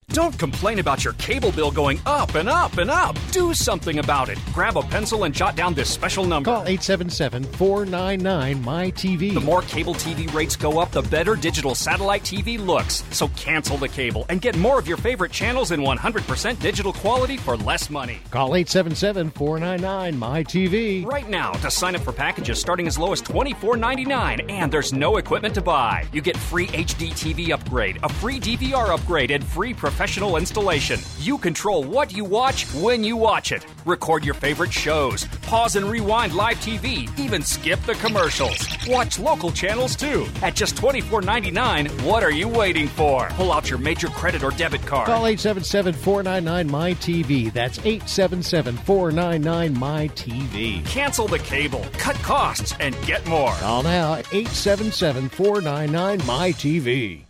Don't complain about your cable bill going up and up and up. Do something about it. Grab a pencil and jot down this special number. Call 877-499-MY-TV. The more cable TV rates go up, the better digital satellite TV looks. So cancel the cable and get more of your favorite channels in 100% digital quality for less money. Call 877-499-MY-TV. Right now to sign up for packages starting as low as $24.99, and there's no equipment to buy. You get free HD TV upgrade, a free DVR upgrade, and free professional installation. You control what you watch when you watch it. Record your favorite shows, pause and rewind live TV, even skip the commercials. Watch local channels too. At just $24.99, what are you waiting for? Pull out your major credit or debit card. Call 877-499-MY-TV. That's 877-499-MY-TV. Cancel the cable, cut costs, and get more. Call now, 877-499-MY-TV.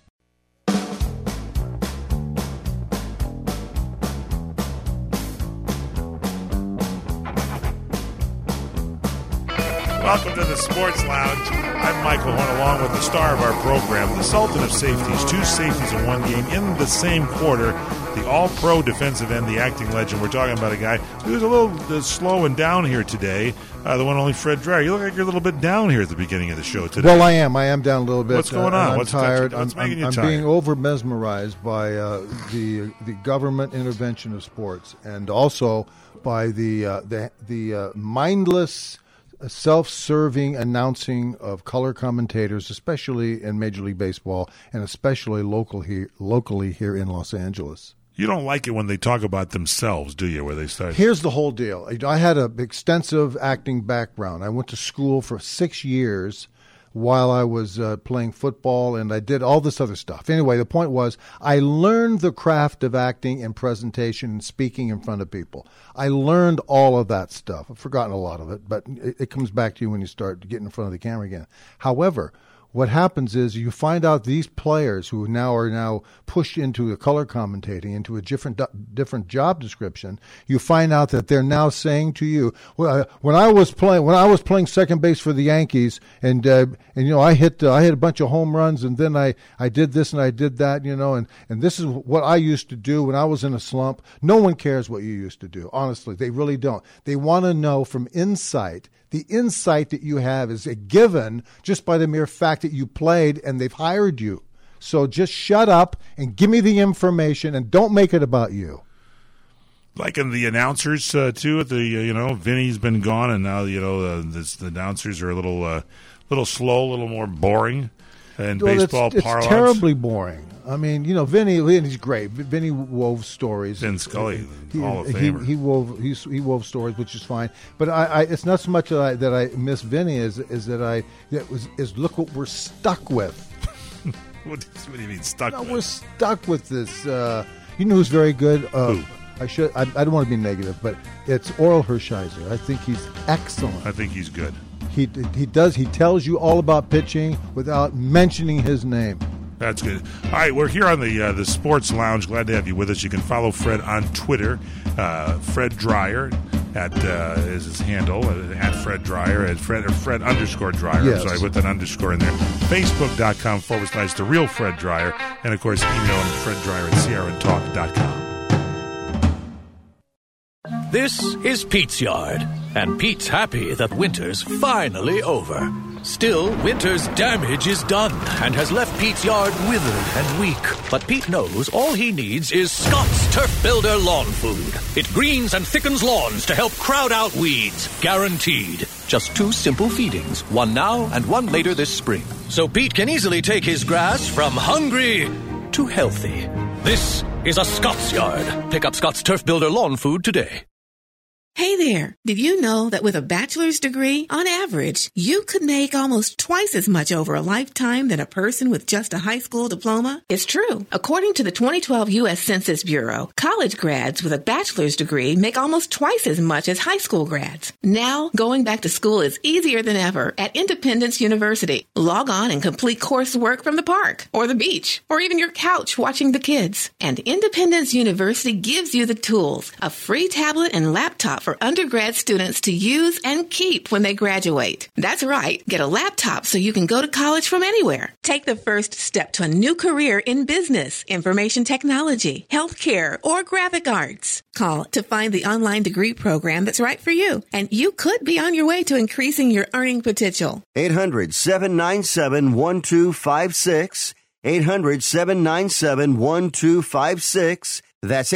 Welcome to the Sports Lounge. I'm Michael Horn, along with the star of our program, the Sultan of Safeties. 2 safeties in one game in the same quarter. The all-pro defensive end, the acting legend. We're talking about a guy who's a little slow and down here today. The one only Fred Dreyer. You look like you're a little bit down here at the beginning of the show today. Well, I am. I am down a little bit. What's going on? I'm tired. What's making you I'm tired? being over-mesmerized by the government intervention of sports, and also by the mindless, self-serving announcing of color commentators, especially in Major League Baseball and especially locally here in Los Angeles. You don't like it when they talk about themselves, do you, where they start? Here's the whole deal. I had an extensive acting background. I went to school for 6 years while I was playing football, and I did all this other stuff. Anyway, the point was I learned the craft of acting and presentation and speaking in front of people. I learned all of that stuff. I've forgotten a lot of it, but it comes back to you when you start getting in front of the camera again. However, what happens is you find out these players who are now pushed into the color commentating, into a different job description. You find out that they're now saying to you, "Well, when I was playing second base for the Yankees, and I hit a bunch of home runs, and then I did this and I did that, and this is what I used to do when I was in a slump." No one cares what you used to do. Honestly, they really don't. They want to know from insight. The insight that you have is a given just by the mere fact that you played and they've hired you. So just shut up and give me the information and don't make it about you. Like in the announcers, too, at the, Vinny's been gone, and now, the announcers are a little slow, a little more boring in baseball parlance. It's terribly boring. I mean, Vinny's great. Vinny wove stories. Vin Scully, Hall of Famer. He wove stories, which is fine. But it's not so much that I miss Vinny as look what we're stuck with. What do you mean stuck with? We're stuck with this. You know who's very good? Who? I don't want to be negative, but it's Oral Hershiser. I think he's excellent. I think he's good. He tells you all about pitching without mentioning his name. That's good. All right, we're here on the Sports Lounge. Glad to have you with us. You can follow Fred on Twitter, Fred Dreyer is his handle, at Fred Dreyer, at Fred _ Dreyer. Yes. I'm sorry, with an underscore in there. Facebook.com/The Real Fred Dreyer. And, of course, email him FredDreyer@CRNTalk.com. This is Pete's Yard, and Pete's happy that winter's finally over. Still, winter's damage is done and has left Pete's yard withered and weak. But Pete knows all he needs is Scott's Turf Builder Lawn Food. It greens and thickens lawns to help crowd out weeds. Guaranteed. Just 2 simple feedings, one now and one later this spring. So Pete can easily take his grass from hungry to healthy. This is a Scott's Yard. Pick up Scott's Turf Builder Lawn Food today. Hey there, did you know that with a bachelor's degree, on average, you could make almost twice as much over a lifetime than a person with just a high school diploma? It's true. According to the 2012 U.S. Census Bureau, college grads with a bachelor's degree make almost twice as much as high school grads. Now, going back to school is easier than ever at Independence University. Log on and complete coursework from the park, or the beach, or even your couch watching the kids. And Independence University gives you the tools, a free tablet and laptop for for undergrad students to use and keep when they graduate. That's right. Get a laptop so you can go to college from anywhere. Take the first step to a new career in business, information technology, healthcare, or graphic arts. Call to find the online degree program that's right for you, and you could be on your way to increasing your earning potential. 800-797-1256. 800-797-1256. That's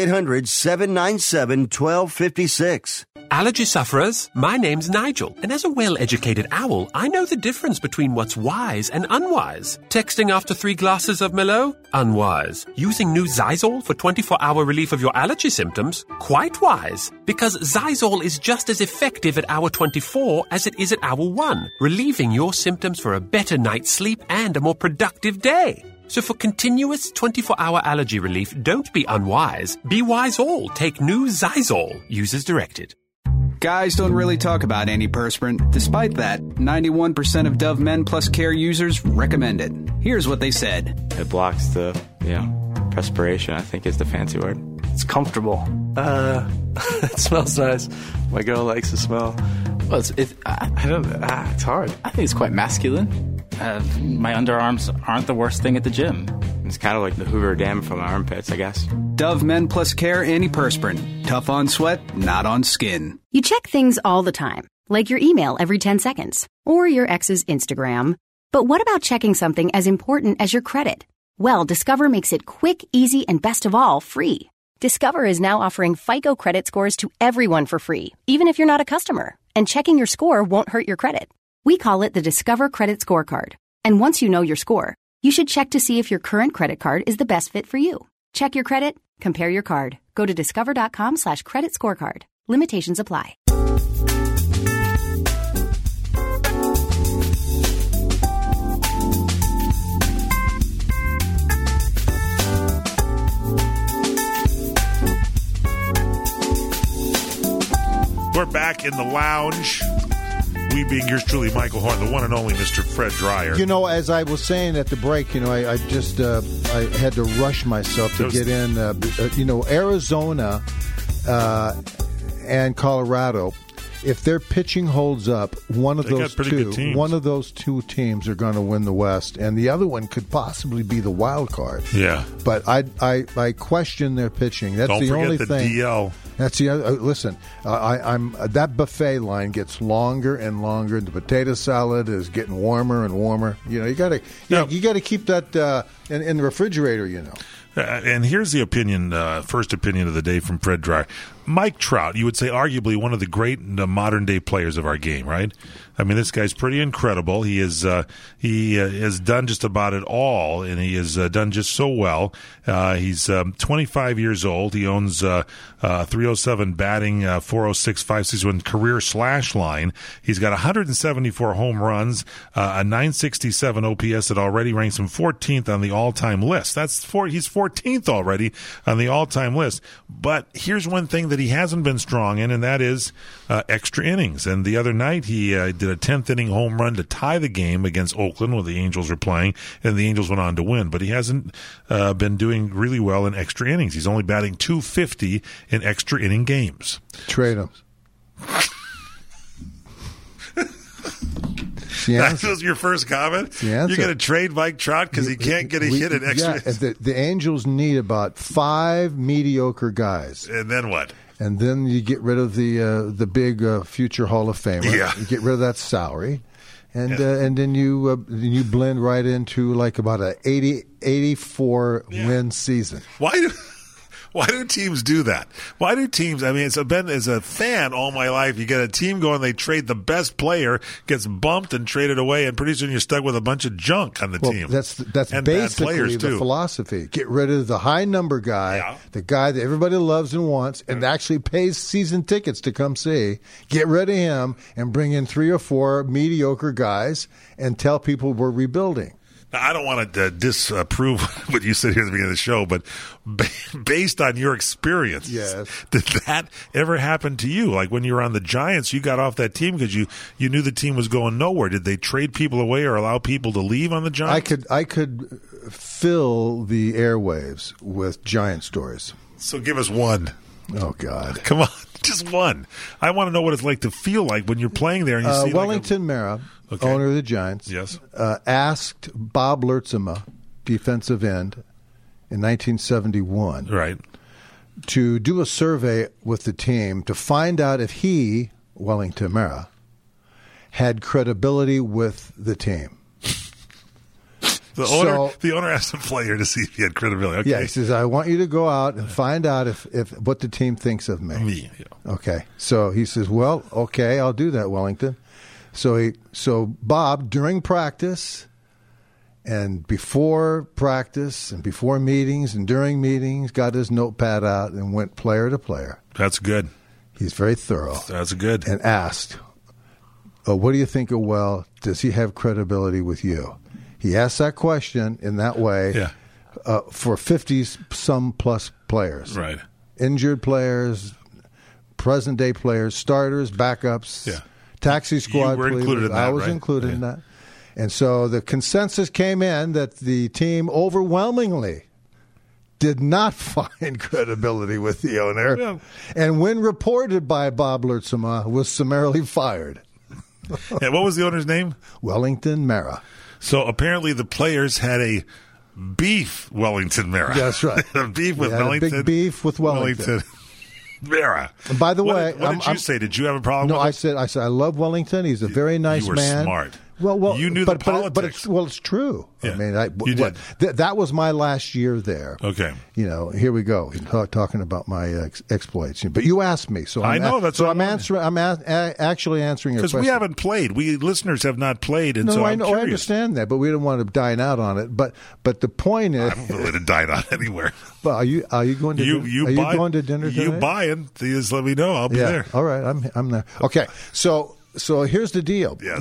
800-797-1256. Allergy sufferers, my name's Nigel, and as a well-educated owl, I know the difference between what's wise and unwise. Texting after 3 glasses of Merlot? Unwise. Using new Zysol for 24-hour relief of your allergy symptoms? Quite wise. Because Zysol is just as effective at hour 24 as it is at hour 1, relieving your symptoms for a better night's sleep and a more productive day. So for continuous 24-hour allergy relief, don't be unwise. Be wise all. Take new Zysol. Use as directed. Guys don't really talk about antiperspirant. Despite that, 91% of Dove Men Plus Care users recommend it. Here's what they said. It blocks the, perspiration, I think is the fancy word. It's comfortable. It smells nice. My girl likes the smell. Well, it's hard. I think it's quite masculine. My underarms aren't the worst thing at the gym. It's kind of like the Hoover Dam from my armpits, I guess. Dove Men Plus Care Antiperspirant. Tough on sweat, not on skin. You check things all the time, like your email every 10 seconds, or your ex's Instagram. But what about checking something as important as your credit? Well, Discover makes it quick, easy, and best of all, free. Discover is now offering FICO credit scores to everyone for free, even if you're not a customer. And checking your score won't hurt your credit. We call it the Discover Credit Scorecard. And once you know your score, you should check to see if your current credit card is the best fit for you. Check your credit, compare your card. Go to discover.com/credit scorecard. Limitations apply. We're back in the lounge. We being yours truly, Michael Horn, the one and only Mr. Fred Dreyer. You know, as I was saying at the break, I just I had to rush myself to get in. Arizona and Colorado, if their pitching holds up, one of those two teams are going to win the West, and the other one could possibly be the wild card. Yeah, but I question their pitching. That's the only thing. DL. That's the other. Listen, I'm that buffet line gets longer and longer. The potato salad is getting warmer and warmer. You got to keep that in the refrigerator. And here's the opinion, first opinion of the day from Fred Dreyer. Mike Trout, you would say arguably one of the great modern-day players of our game, right? I mean, this guy's pretty incredible. He has done just about it all, and he has done just so well. He's 25 years old. He owns 307 batting, 406, 561 career slash line. He's got 174 home runs, a 967 OPS that already ranks him 14th on the all-time list. He's 14th already on the all-time list. But here's one thing that he hasn't been strong in, and that is extra innings. And the other night he did a 10th inning home run to tie the game against Oakland when the Angels were playing, and the Angels went on to win. But he hasn't been doing really well in extra innings. He's only batting .250 in extra inning games. Trade him. That was your first comment? You're going to trade Mike Trout because he can't get a hit in extra innings? Yeah, the Angels need about 5 mediocre guys. And then what? And then you get rid of the big future Hall of Famer. Yeah. You get rid of that salary. And then you blend right into like about a 84 win season. Why do teams do that? Why do teams? I mean, it's been as a fan all my life. You get a team going, they trade the best player, gets bumped and traded away, and pretty soon you're stuck with a bunch of junk on the team. That's basically the philosophy. Get rid of the high number guy, the guy that everybody loves and wants, and actually pays season tickets to come see. Get rid of him and bring in 3 or 4 mediocre guys and tell people we're rebuilding. Now, I don't want to disprove what you said here at the beginning of the show, but based on your experience, did that ever happen to you? Like when you were on the Giants, you got off that team because you knew the team was going nowhere. Did they trade people away or allow people to leave on the Giants? I could fill the airwaves with Giant stories. So give us one. Oh, God. Come on, just one. I want to know what it's like to feel like when you're playing there and you see Wellington Mara, owner of the Giants, yes, asked Bob Lertzema, defensive end, in 1971, right, to do a survey with the team to find out if he, Wellington Mara, had credibility with the team. The owner asked the player to see if he had credibility. Okay. Yeah, he says, I want you to go out and find out if what the team thinks of me. Yeah. Okay. So he says, well, okay, I'll do that, Wellington. So Bob, during practice and before practice and before meetings and during meetings, got his notepad out and went player to player. That's good. He's very thorough. That's good. And asked, what do you think of Well? Does he have credibility with you? He asked that question in that way for 50-some plus players. Right. Injured players, present-day players, starters, backups, taxi squad you were players. included in that, I was included in that. And so the consensus came in that the team overwhelmingly did not find credibility with the owner. Yeah. And when reported by Bob Lertzema, was summarily fired. And what was the owner's name? Wellington Mara. So apparently the players had a beef, Wellington Mara. That's right. A beef with Wellington. A big beef with Wellington. Mara. And by the way, what did you say? Did you have a problem with him? No, I said I love Wellington. He's a very nice man. You were smart. Well, you knew the politics. But it's true. Yeah, I mean, you did. That was my last year there. Okay. Here we go. Talking about my exploits. But you asked me, so I know that's. So I'm answering. I'm actually answering your question. Because we haven't played. We listeners have not played, and so I'm curious. I understand that, but we don't want to dine out on it. But the point is, I don't really to dine out anywhere. Well, are you going to going to dinner tonight? You buying? Just let me know. I'll be there. All right, I'm there. Okay, so here's the deal. Yes.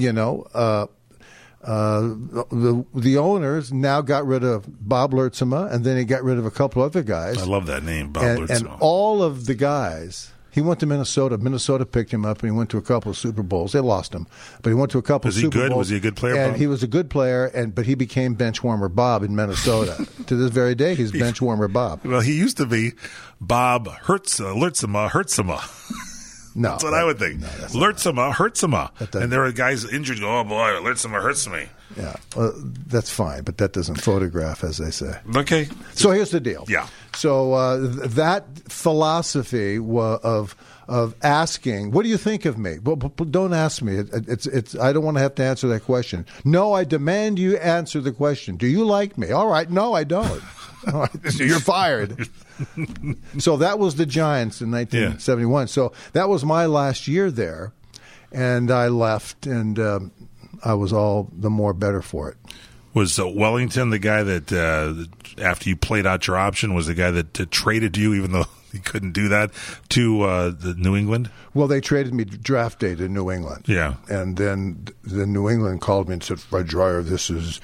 The owners now got rid of Bob Lertzema, and then he got rid of a couple other guys. I love that name, Bob Lertzema. And all of the guys, he went to Minnesota. Minnesota picked him up, and he went to a couple of Super Bowls. They lost him, but he went to a couple of Super Bowls. Was he a good player, And Bob? he was a good player, but he became bench warmer Bob in Minnesota. To this very day, he's bench warmer Bob. Well, he used to be Bob Lertzema. No, that's what I would think. Lertzema. And there are guys injured. Go, oh boy, Lertzema hurts me. Yeah, that's fine, but that doesn't photograph, as they say. Okay. So here's the deal. Yeah. So that philosophy of asking, what do you think of me? Well, don't ask me. It's. I don't want to have to answer that question. No, I demand you answer the question. Do you like me? All right. No, I don't. All right. You're fired. So that was the Giants in 1971. Yeah. So that was my last year there, and I left, and I was all the more better for it. Was Wellington the guy that, after you played out your option, was the guy that traded you, even though he couldn't do that, to the New England? Well, they traded me draft day to New England. Yeah. And then the New England called me and said, Fred Dreyer, this is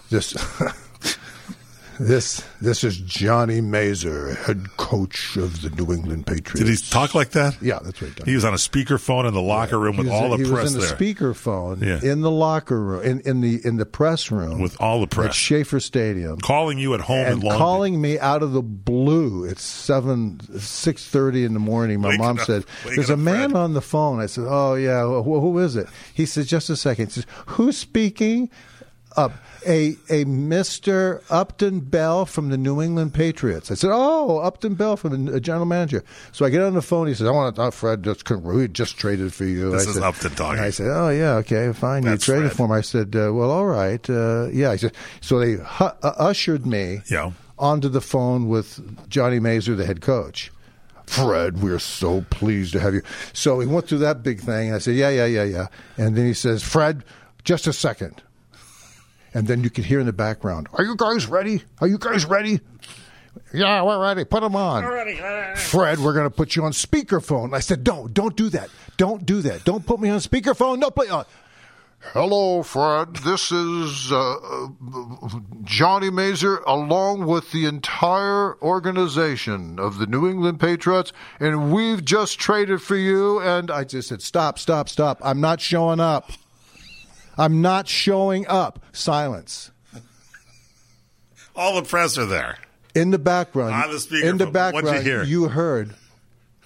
Johnny Mazer, head coach of the New England Patriots. Did he talk like that? Yeah, that's what he did. He was on a speakerphone in the locker room with all the press there. He was in a speakerphone in the locker room, in the press room. With all the press. At Schaefer Stadium. Calling you at home in Long Beach. Calling me out of the blue. It's 6:30 in the morning. My mom said, there's a man on the phone. I said, oh, yeah, who is it? He said, just a second. He says, who's speaking? A Mr. Upton Bell from the New England Patriots. I said, oh, Upton Bell from the general manager. So I get on the phone. He says, Fred, we just traded for you. This is Upton talking. I said, oh, yeah, okay, fine. You traded for him. I said, well, all right. Yeah. I said, so they ushered me onto the phone with Johnny Mazer, the head coach. Fred, we're so pleased to have you. So he went through that big thing. I said, yeah. And then he says, Fred, just a second. And then you could hear in the background, are you guys ready? Yeah, we're ready. Put them on. Fred, we're going to put you on speakerphone. I said, don't do that. Don't do that. Don't put me on speakerphone. No, play on. Hello, Fred. This is Johnny Mazer, along with the entire organization of the New England Patriots, and we've just traded for you. And I just said, stop. I'm not showing up. Silence. All the press are there. In the background. On the speakerphone. In the background, What'd you hear? You heard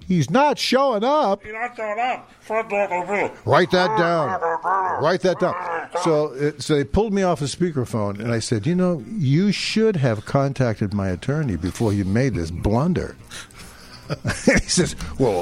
He's not showing up. You're not showing up. Fred Dorgan. Write that down. Write that down. So they pulled me off a speakerphone, and I said, you should have contacted my attorney before you made this blunder. He says,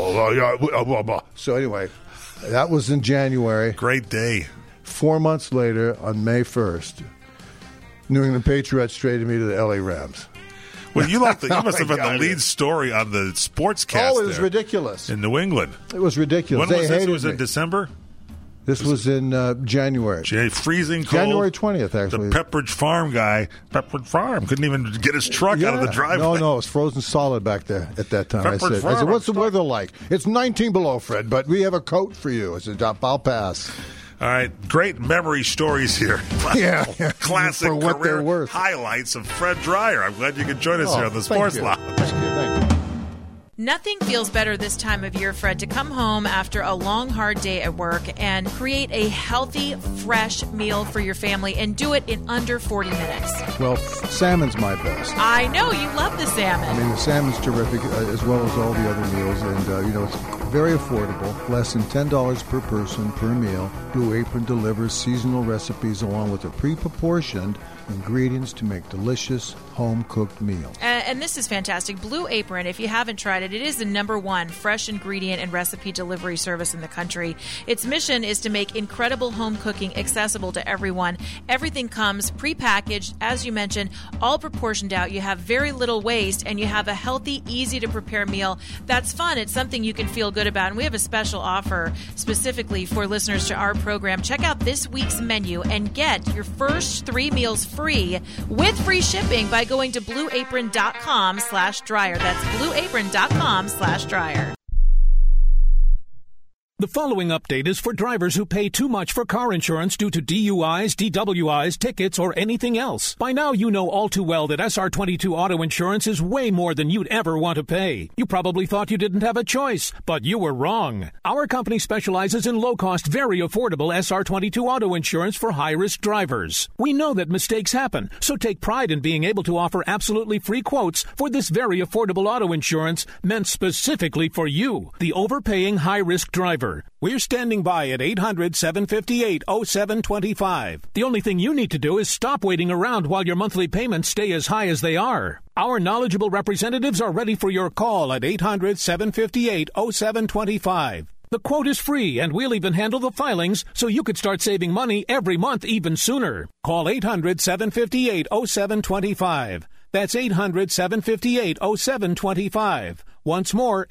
well. So anyway, that was in January. Great day. 4 months later, on May 1st, New England Patriots traded me to the L.A. Rams. Well, you must have been the lead story on the sportscast. Oh, it was ridiculous. In New England. It was ridiculous. When was this? Was it December? This was in January. Freezing cold. January 20th, actually. The Pepperidge Farm guy, Pepperidge Farm, couldn't even get his truck out of the driveway. No, it was frozen solid back there at that time. I said, Farm, what's the weather like? It's 19 below, Fred, but we have a coat for you. I said, I'll pass. All right, great memory stories here. Yeah. Classic for what career they're worth. Highlights of Fred Dreyer. I'm glad you could join us here on the Sports Lounge. Thank you. Nothing feels better this time of year, Fred, to come home after a long, hard day at work and create a healthy, fresh meal for your family and do it in under 40 minutes. Well, salmon's my best. I know. You love the salmon. I mean, the salmon's terrific, as well as all the other meals. And, it's very affordable, less than $10 per person per meal. Blue Apron delivers seasonal recipes along with the pre-proportioned ingredients to make delicious home-cooked meals. And this is fantastic. Blue Apron, if you haven't tried it, it is the #1 fresh ingredient and recipe delivery service in the country. Its mission is to make incredible home cooking accessible to everyone. Everything comes prepackaged, as you mentioned, all proportioned out. You have very little waste, and you have a healthy, easy-to-prepare meal that's fun. It's something you can feel good about. And we have a special offer specifically for listeners to our program. Check out this week's menu and get your first 3 meals free with free shipping by going to blueapron.com/dryer. That's blueapron.com/dryer. The following update is for drivers who pay too much for car insurance due to DUIs, DWIs, tickets, or anything else. By now, you know all too well that SR22 auto insurance is way more than you'd ever want to pay. You probably thought you didn't have a choice, but you were wrong. Our company specializes in low-cost, very affordable SR22 auto insurance for high-risk drivers. We know that mistakes happen, so take pride in being able to offer absolutely free quotes for this very affordable auto insurance meant specifically for you, the overpaying high-risk driver. We're standing by at 800-758-0725. The only thing you need to do is stop waiting around while your monthly payments stay as high as they are. Our knowledgeable representatives are ready for your call at 800-758-0725. The quote is free, and we'll even handle the filings so you could start saving money every month even sooner. Call 800-758-0725. That's 800-758-0725. Once more,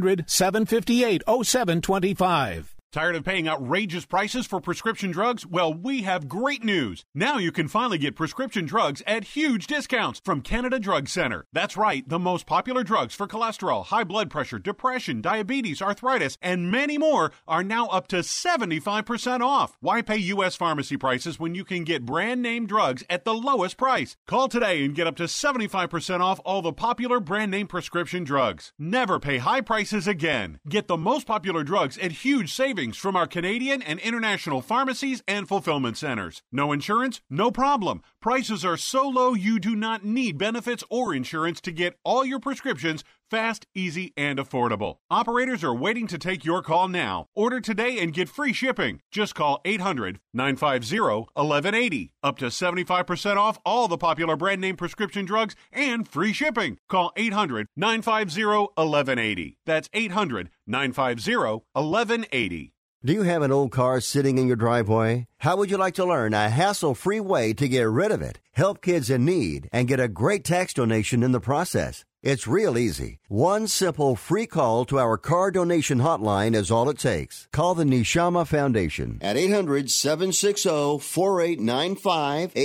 800-758-0725. Tired of paying outrageous prices for prescription drugs? Well, we have great news. Now you can finally get prescription drugs at huge discounts from Canada Drug Center. That's right, the most popular drugs for cholesterol, high blood pressure, depression, diabetes, arthritis, and many more are now up to 75% off. Why pay U.S. pharmacy prices when you can get brand name drugs at the lowest price? Call today and get up to 75% off all the popular brand name prescription drugs. Never pay high prices again. Get the most popular drugs at huge savings from our Canadian and international pharmacies and fulfillment centers. No insurance? No problem. Prices are so low you do not need benefits or insurance to get all your prescriptions fast, easy, and affordable. Operators are waiting to take your call now. Order today and get free shipping. Just call 800-950-1180. Up to 75% off all the popular brand name prescription drugs and free shipping. Call 800-950-1180. That's 800-950-1180. Do you have an old car sitting in your driveway? How would you like to learn a hassle-free way to get rid of it, help kids in need, and get a great tax donation in the process? It's real easy. One simple free call to our car donation hotline is all it takes. Call the Neshama Foundation at 800-760-4895,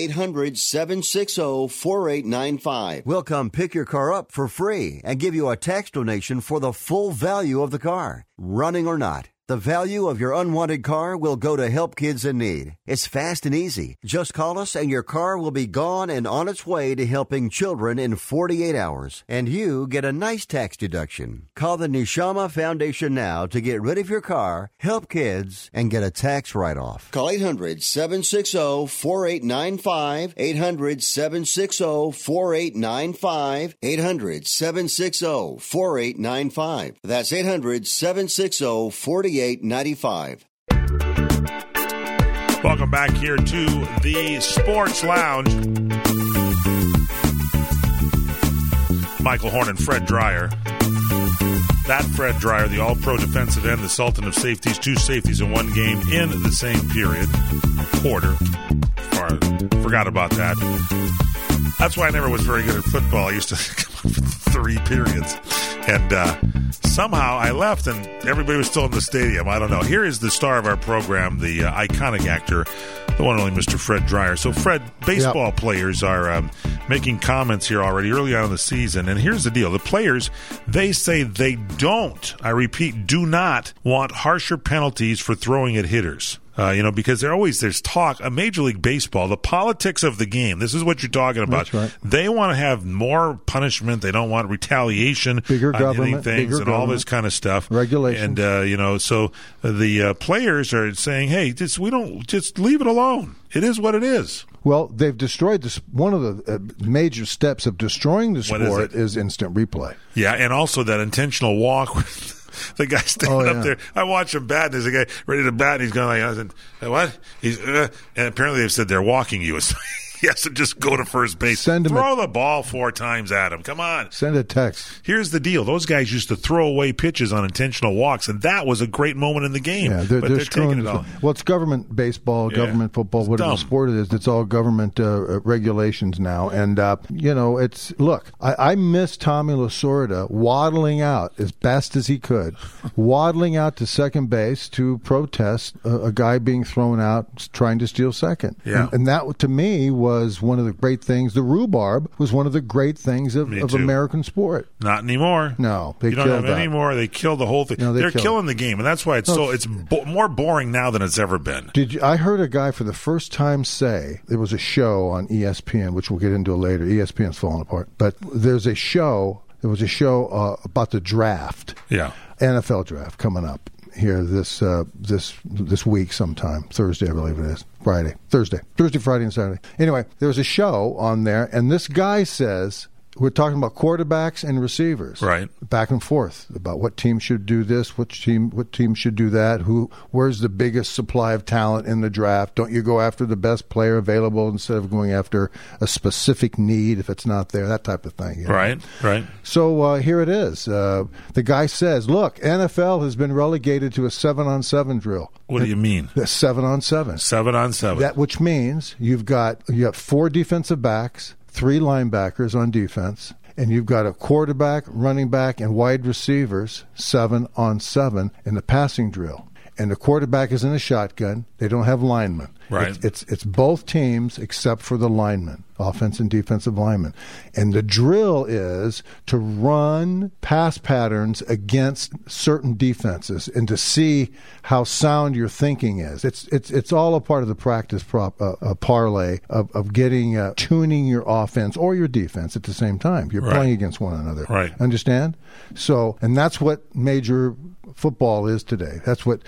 800-760-4895. We'll come pick your car up for free and give you a tax donation for the full value of the car, running or not. The value of your unwanted car will go to Help Kids in Need. It's fast and easy. Just call us and your car will be gone and on its way to helping children in 48 hours. And you get a nice tax deduction. Call the Neshama Foundation now to get rid of your car, help kids, and get a tax write-off. Call 800-760-4895. 800-760-4895. 800-760-4895. That's 800-760-4895. Welcome back here to the Sports Lounge. Michael Horn and Fred Dreyer. That Fred Dreyer, the all-pro defensive end, the sultan of safeties, 2 safeties in one game in the same period. Quarter. Forgot about that. That's why I never was very good at football. I used to come up with 3 periods. And somehow I left and everybody was still in the stadium. I don't know. Here is the star of our program, the iconic actor, the one and only Mr. Fred Dreyer. So, Fred, baseball players are making comments here already early on in the season. And here's the deal. The players, they say they don't, I repeat, do not want harsher penalties for throwing at hitters. Because there's talk, Major League Baseball, the politics of the game. This is what you're talking about. That's right. They want to have more punishment. They don't want retaliation, bigger government, things, and all this kind of stuff. Regulations. And so the players are saying, "Hey, just leave it alone. It is what it is." Well, they've destroyed this. One of the major steps of destroying the sport is instant replay. Yeah, and also that intentional walk. The guy standing up there, I watch him bat, and there's a guy ready to bat, and he's going like, what? And apparently they've said they're walking you. He has to just go to first base. Throw the ball 4 times at him. Come on. Send a text. Here's the deal. Those guys used to throw away pitches on intentional walks, and that was a great moment in the game. Yeah, they're taking it all. Well, it's government baseball, government football, whatever sport it is. It's all government regulations now. And, look, I miss Tommy Lasorda waddling out as best as he could, waddling out to second base to protest a guy being thrown out trying to steal second. Yeah. And that, to me, was one of the great things. The rhubarb was one of the great things of American sport. Not anymore. No, you don't have any more. They killed the whole thing. No, they're killing the game, and that's why it's more boring now than it's ever been. I heard a guy for the first time say there was a show on ESPN, which we'll get into later. ESPN's falling apart, but there was a show about the draft. Yeah, NFL draft coming up here this week sometime. Thursday, I believe it is. Thursday, Friday, and Saturday. Anyway, there was a show on there, and this guy says, we're talking about quarterbacks and receivers. Right. Back and forth about what team should do this, what team should do that, where's the biggest supply of talent in the draft. Don't you go after the best player available instead of going after a specific need if it's not there, that type of thing. Right. So here it is. The guy says, look, NFL has been relegated to a 7-on-7 drill. What do you mean? 7-on-7. 7-on-7. That which means you have 4 defensive backs, 3 linebackers on defense, and you've got a quarterback, running back, and wide receivers 7-on-7 in the passing drill. And the quarterback is in a shotgun. They don't have linemen. Right. It's both teams except for the linemen, offense and defensive linemen. And the drill is to run pass patterns against certain defenses and to see how sound your thinking is. It's all a part of the practice parlay of getting tuning your offense or your defense at the same time. You're playing against one another. Right. Understand? So, and that's what major football is today. That's what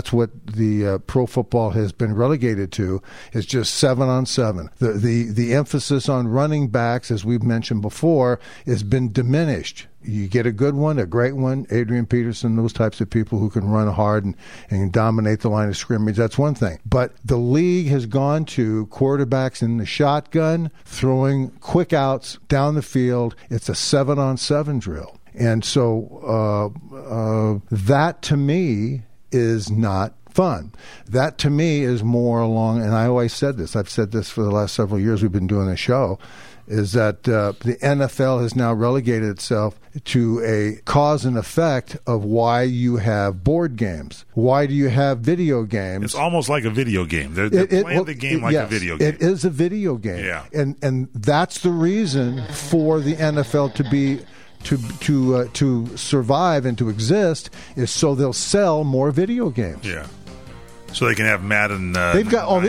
the pro football has been relegated to, is just 7-on-7. The emphasis on running backs, as we've mentioned before, has been diminished. You get a good one, a great one, Adrian Peterson, those types of people who can run hard and dominate the line of scrimmage, that's one thing. But the league has gone to quarterbacks in the shotgun, throwing quick outs down the field. It's a 7-on-7 drill. And so that, to me, is not fun. That, to me, is more along, and I always said this, I've said this for the last several years we've been doing this show, is that the NFL has now relegated itself to a cause and effect of why you have board games. Why do you have video games? It's almost like a video game. They're playing the game like a video game. It is a video game. Yeah. And that's the reason for the NFL to be to survive and to exist is so they'll sell more video games. Yeah. So they can have Madden. They've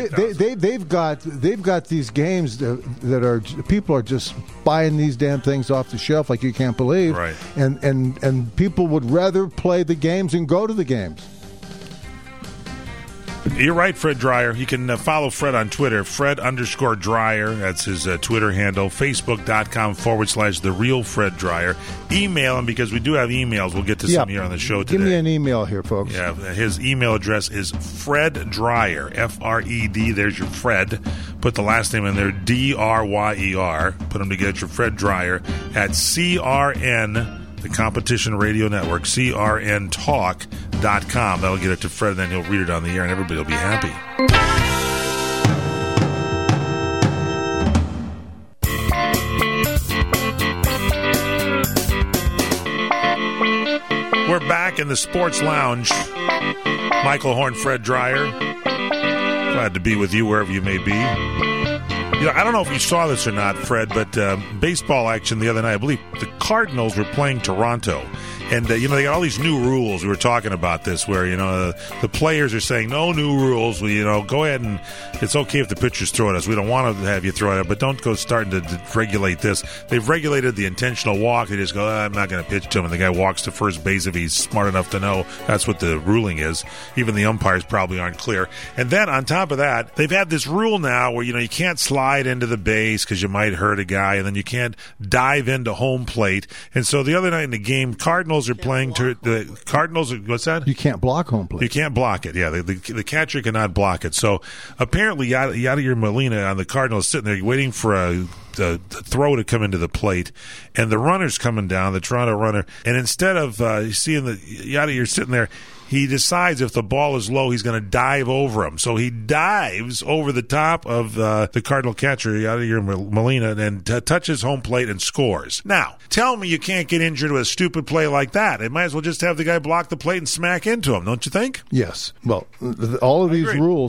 got these games that are people are just buying these damn things off the shelf like you can't believe. Right. And people would rather play the games and go to the games. You're right, Fred Dreyer. You can follow Fred on Twitter, Fred_Dreyer. That's his Twitter handle. Facebook.com/The Real Fred Dreyer. Email him because we do have emails. We'll get to some here on the show today. Give me an email here, folks. Yeah, his email address is Fred Dreyer, F-R-E-D. There's your Fred. Put the last name in there, D-R-Y-E-R. Put them together, your Fred Dreyer at CRN. The Competition Radio Network, CRNTalk.com. That'll get it to Fred, and then he'll read it on the air, and everybody will be happy. We're back in the Sports Lounge. Michael Horn, Fred Dreyer. Glad to be with you wherever you may be. You know, I don't know if you saw this or not, Fred, but baseball action the other night, I believe the Cardinals were playing Toronto. And, they got all these new rules. We were talking about this where, the players are saying no new rules. Well, go ahead and it's okay if the pitchers throw at us. We don't want to have you throw it at, but don't go starting to regulate this. They've regulated the intentional walk. They just go, I'm not going to pitch to him. And the guy walks to first base if he's smart enough to know that's what the ruling is. Even the umpires probably aren't clear. And then on top of that, they've had this rule now where, you can't slide into the base because you might hurt a guy, and then you can't dive into home plate. And so the other night in the game, Cardinals are playing the Cardinals. What's that? You can't block home plate. You can't block it. Yeah, the catcher cannot block it. So apparently, Yadier Molina on the Cardinals sitting there waiting for the throw to come into the plate, and the runner's coming down, the Toronto runner, and instead of seeing the Yadier sitting there, he decides if the ball is low, he's going to dive over him. So he dives over the top of the Cardinal catcher, Yadier Molina, and touches home plate and scores. Now, tell me you can't get injured with a stupid play like that. It might as well just have the guy block the plate and smack into him, don't you think? Yes. Well, all these rules,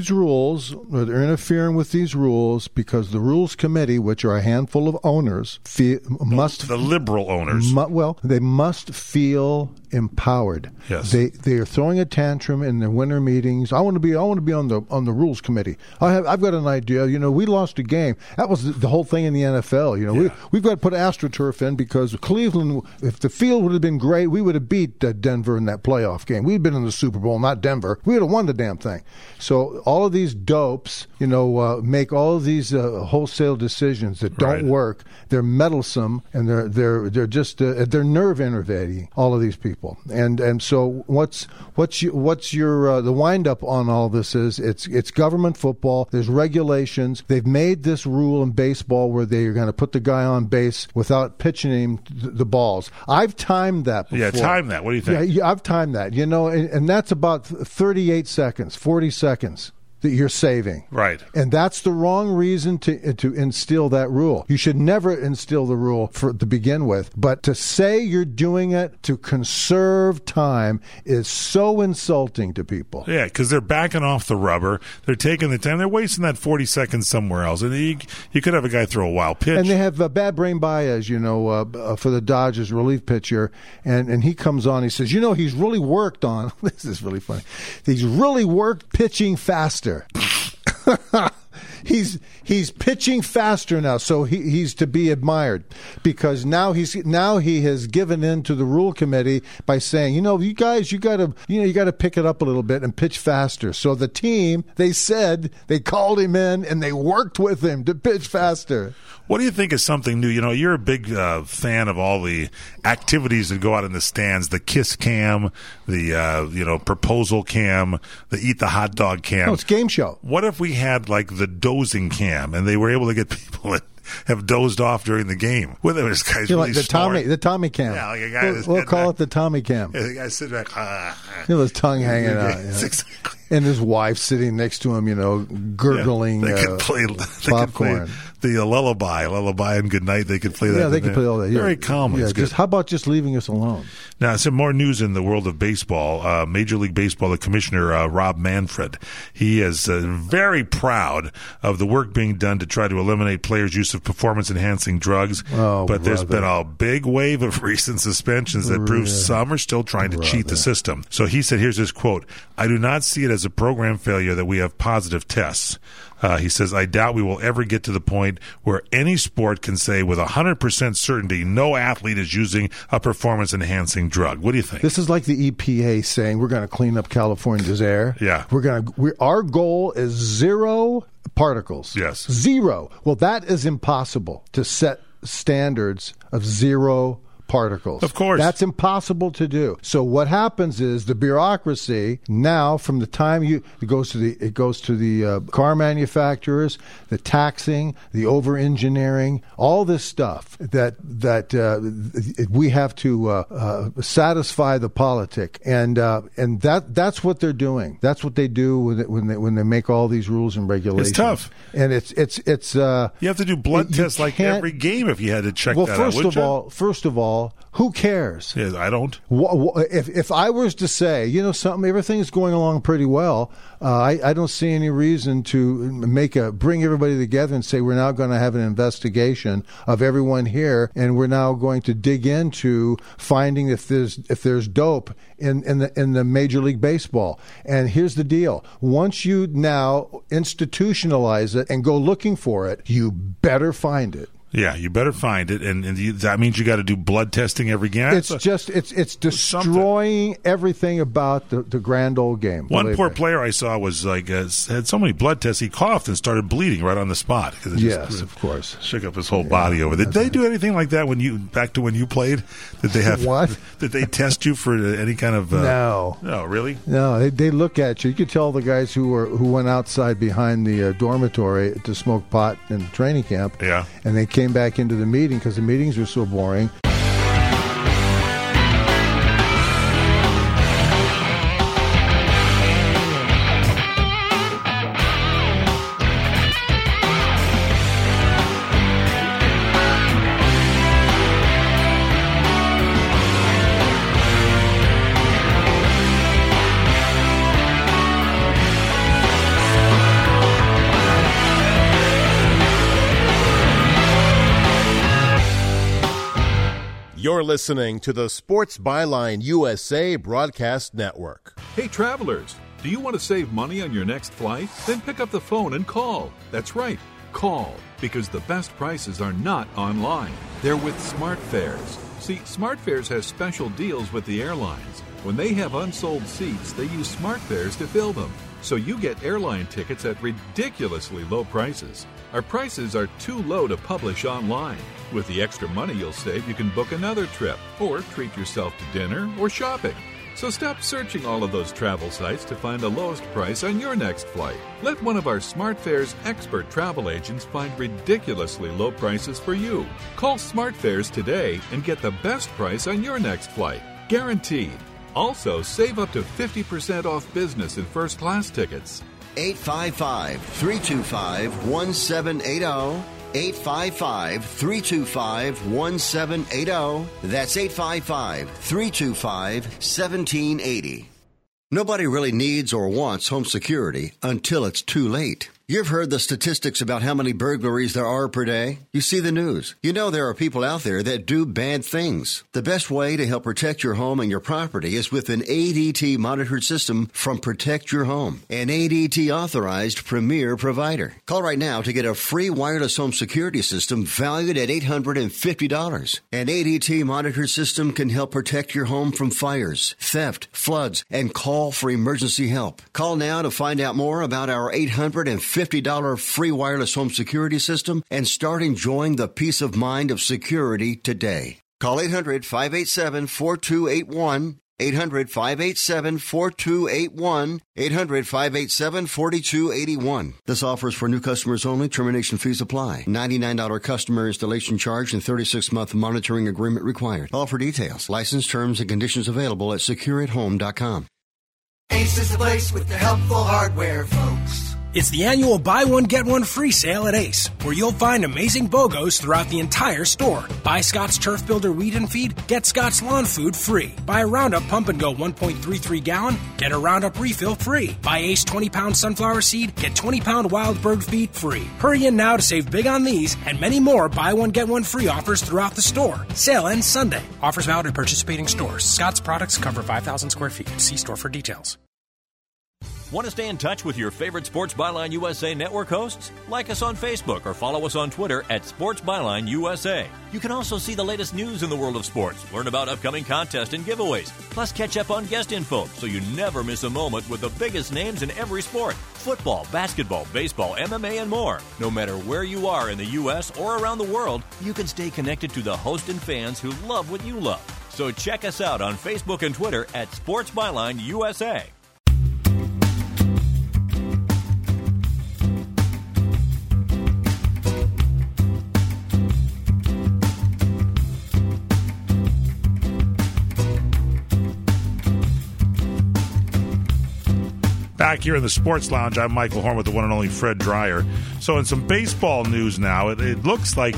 they're interfering with these rules because the Rules Committee, which are a handful of owners, must... The liberal owners. They must feel empowered. Yes. They are throwing a tantrum in their winter meetings. I want to be on the Rules Committee. I've got an idea. We lost a game. That was the whole thing in the NFL. We've got to put AstroTurf in because Cleveland, if the field would have been great, we would have beat Denver in that playoff game. We'd been in the Super Bowl, not Denver. We would have won the damn thing. So all of these dopes, make all of these wholesale decisions that don't work. They're meddlesome and they're just they're nerve innervating. All of these people, and so what's your the wind up on all this is it's government football. There's regulations. They've made this rule in baseball where they're going to put the guy on base without pitching him the balls. I've timed that before. Yeah, time that. What do you think? Yeah, I've timed that. And that's about 38 seconds, 40 seconds. That you're saving. Right. And that's the wrong reason to instill that rule. You should never instill the rule to begin with. But to say you're doing it to conserve time is so insulting to people. Yeah, because they're backing off the rubber. They're taking the time. They're wasting that 40 seconds somewhere else. And you could have a guy throw a wild pitch. And they have Bad-Brain Baez, for the Dodgers relief pitcher. And he comes on. He says, he's really worked on. This is really funny. He's really worked pitching faster. He's pitching faster now, so he's to be admired because now he has given in to the Rule Committee by saying, you guys, you got to pick it up a little bit and pitch faster. So the team, they called him in and they worked with him to pitch faster. What do you think is something new? You're a big fan of all the activities that go out in the stands, the kiss cam, the proposal cam, the eat the hot dog cam. No, it's game show. What if we had like the dozing cam and they were able to get people that have dozed off during the game? Well, this guy's really like the Tommy cam. Yeah, like a guy. We'll call it the Tommy cam. Yeah, the guy sitting back. His tongue hanging out. Exactly. And his wife sitting next to him, gurgling they could play popcorn. the lullaby and good night. They could play that. Yeah, they could play all that. Yeah. Very calm. Yeah, how about just leaving us alone? Now, some more news in the world of baseball. Major League Baseball, the commissioner, Rob Manfred, he is very proud of the work being done to try to eliminate players' use of performance-enhancing drugs. But there's been a big wave of recent suspensions that proves some are still trying to cheat the system. So he said, here's his quote, "I do not see it as a program failure that we have positive tests." He says, "I doubt we will ever get to the point where any sport can say with 100% certainty no athlete is using a performance-enhancing drug." What do you think? This is like the EPA saying we're going to clean up California's air. Yeah. Our goal is 0 particles. Yes. 0. Well, that is impossible to set standards of 0 particles. Of course. That's impossible to do. So what happens is the bureaucracy now, from the time it goes to the car manufacturers, the taxing, the over-engineering, all this stuff that we have to satisfy the politic, and that's what they're doing. That's what they do when they make all these rules and regulations. It's tough, and it's you have to do blood tests like every game if you had to check that out. First of all, who cares? Yeah, I don't. If I was to say, something, everything's going along pretty well, I don't see any reason to bring everybody together and say we're now going to have an investigation of everyone here, and we're now going to dig into finding if there's dope in the Major League Baseball. And here's the deal: once you now institutionalize it and go looking for it, you better find it. Yeah, you better find it, and that means you got to do blood testing every game. It's destroying everything about the grand old game. One poor player I saw was had so many blood tests, he coughed and started bleeding right on the spot. Yes, of course, shook up his whole body over. Did they do anything like that when you played? Did they have what? Did they test you for any kind of? No. No, really? No, they look at you. You could tell the guys who went outside behind the dormitory to smoke pot in training camp. Yeah, and they came back into the meeting because the meetings were so boring. You're listening to the Sports Byline USA Broadcast Network. Hey, travelers, do you want to save money on your next flight? Then pick up the phone and call. That's right, call, because the best prices are not online. They're with SmartFares. See, SmartFares has special deals with the airlines. When they have unsold seats, they use SmartFares to fill them. So you get airline tickets at ridiculously low prices. Our prices are too low to publish online. With the extra money you'll save, you can book another trip or treat yourself to dinner or shopping. So stop searching all of those travel sites to find the lowest price on your next flight. Let one of our SmartFares expert travel agents find ridiculously low prices for you. Call SmartFares today and get the best price on your next flight. Guaranteed. Also, save up to 50% off business and first class tickets. 855-325-1780. 855-325-1780. That's 855-325-1780. Nobody really needs or wants home security until it's too late. You've heard the statistics about how many burglaries there are per day. You see the news. You know there are people out there that do bad things. The best way to help protect your home and your property is with an ADT monitored system from Protect Your Home, an ADT authorized premier provider. Call right now to get a free wireless home security system valued at $850. An ADT monitored system can help protect your home from fires, theft, floods, and call for emergency help. Call now to find out more about our $850 free wireless home security system and start enjoying the peace of mind of security today. Call 800-587-4281, 800-587-4281, 800-587-4281. This offer is for new customers only. Termination fees apply. $99 customer installation charge and 36-month monitoring agreement required. All for details. License terms and conditions available at secureathome.com. Ace is the place with the helpful hardware, folks. It's the annual buy one, get one free sale at Ace, where you'll find amazing BOGOs throughout the entire store. Buy Scott's Turf Builder Weed and Feed, get Scott's Lawn Food free. Buy a Roundup Pump and Go 1.33 gallon, get a Roundup Refill free. Buy Ace 20-pound sunflower seed, get 20-pound wild bird feed free. Hurry in now to save big on these and many more buy one, get one free offers throughout the store. Sale ends Sunday. Offers valid at participating stores. Scott's products cover 5,000 square feet. See store for details. Want to stay in touch with your favorite Sports Byline USA network hosts? Like us on Facebook or follow us on Twitter at Sports Byline USA. You can also see the latest news in the world of sports, learn about upcoming contests and giveaways, plus catch up on guest info so you never miss a moment with the biggest names in every sport. Football, basketball, baseball, MMA, and more. No matter where you are in the U.S. or around the world, you can stay connected to the hosts and fans who love what you love. So check us out on Facebook and Twitter at Sports Byline USA. Back here in the Sports Lounge, I'm Michael Horn with the one and only Fred Dreyer. So in some baseball news now, it looks like